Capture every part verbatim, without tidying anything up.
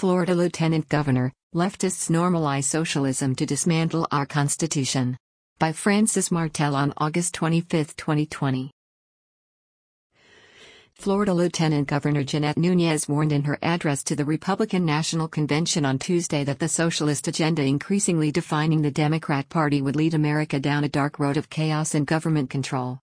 Florida Lieutenant Governor, leftists normalize socialism to dismantle our Constitution. By Francis Martel on August twenty-fifth, twenty twenty. Florida Lieutenant Governor Jeanette Núñez warned in her address to the Republican National Convention on Tuesday that the socialist agenda increasingly defining the Democrat Party would lead America down a dark road of chaos and government control.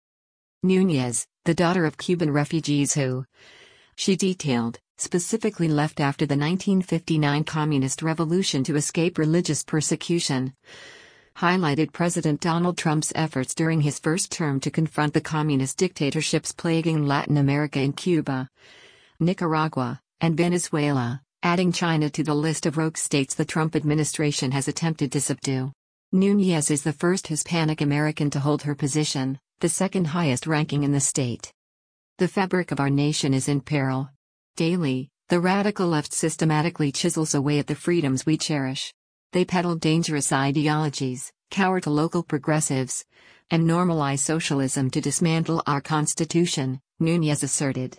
Núñez, the daughter of Cuban refugees who, she detailed, specifically left after the nineteen fifty-nine Communist Revolution to escape religious persecution, highlighted President Donald Trump's efforts during his first term to confront the communist dictatorships plaguing Latin America in Cuba, Nicaragua, and Venezuela, adding China to the list of rogue states the Trump administration has attempted to subdue. Núñez is the first Hispanic American to hold her position, the second highest ranking in the state. The fabric of our nation is in peril. Daily, the radical left systematically chisels away at the freedoms we cherish. They peddle dangerous ideologies, cower to local progressives, and normalize socialism to dismantle our Constitution, Núñez asserted.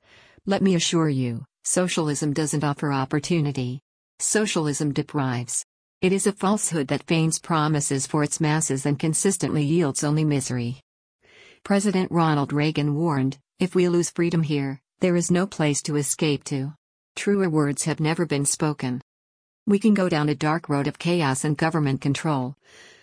Let me assure you, socialism doesn't offer opportunity. Socialism deprives. It is a falsehood that feigns promises for its masses and consistently yields only misery. President Ronald Reagan warned, if we lose freedom here, there is no place to escape to. Truer words have never been spoken. We can go down a dark road of chaos and government control.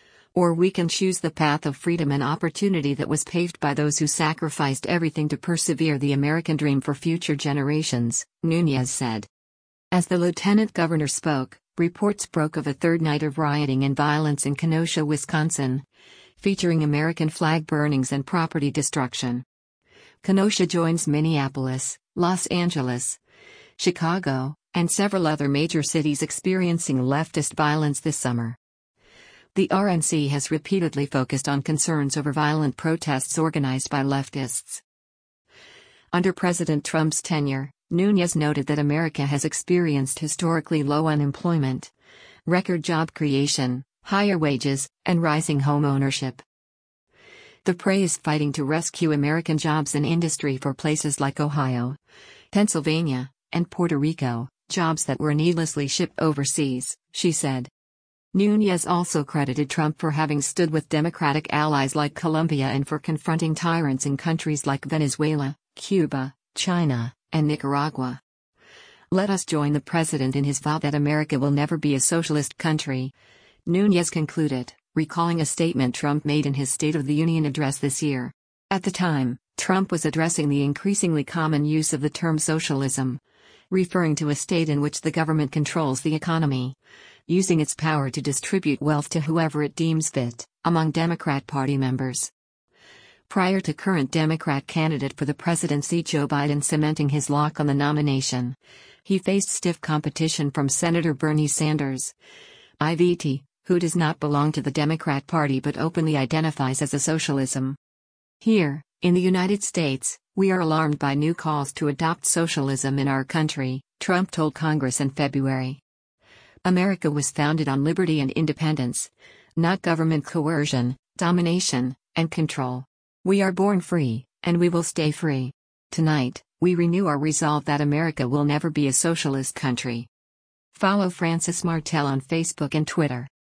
Or we can choose the path of freedom and opportunity that was paved by those who sacrificed everything to persevere the American dream for future generations, Núñez said. As the lieutenant governor spoke, reports broke of a third night of rioting and violence in Kenosha, Wisconsin, featuring American flag burnings and property destruction. Kenosha joins Minneapolis, Los Angeles, Chicago, and several other major cities experiencing leftist violence this summer. The R N C has repeatedly focused on concerns over violent protests organized by leftists. Under President Trump's tenure, Núñez noted that America has experienced historically low unemployment, record job creation, higher wages, and rising home ownership. The P R A is fighting to rescue American jobs and industry for places like Ohio, Pennsylvania, and Puerto Rico, jobs that were needlessly shipped overseas, she said. Núñez also credited Trump for having stood with Democratic allies like Colombia and for confronting tyrants in countries like Venezuela, Cuba, China, and Nicaragua. Let us join the president in his vow that America will never be a socialist country, Núñez concluded, recalling a statement Trump made in his State of the Union address this year. At the time, Trump was addressing the increasingly common use of the term socialism, referring to a state in which the government controls the economy, using its power to distribute wealth to whoever it deems fit, among Democrat Party members. Prior to current Democrat candidate for the presidency Joe Biden cementing his lock on the nomination, he faced stiff competition from Senator Bernie Sanders, I V T, who does not belong to the Democrat Party but openly identifies as a socialism. Here, in the United States, we are alarmed by new calls to adopt socialism in our country, Trump told Congress in February. America was founded on liberty and independence, not government coercion, domination, and control. We are born free, and we will stay free. Tonight, we renew our resolve that America will never be a socialist country. Follow Francis Martel on Facebook and Twitter.